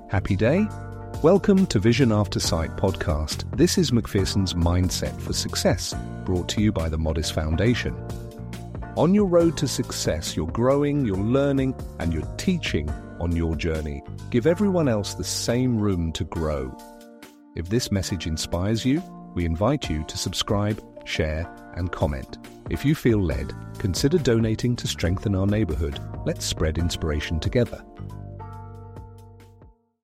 Happy day? Welcome to Vision After Sight podcast. This is Macpherson's Mindset for Success, brought to you by the Modest Foundation. On your road to success, you're growing, you're learning, and you're teaching on your journey. Give everyone else the same room to grow. If this message inspires you, we invite you to subscribe, share, and comment. If you feel led, consider donating to strengthen our neighborhood. Let's spread inspiration together.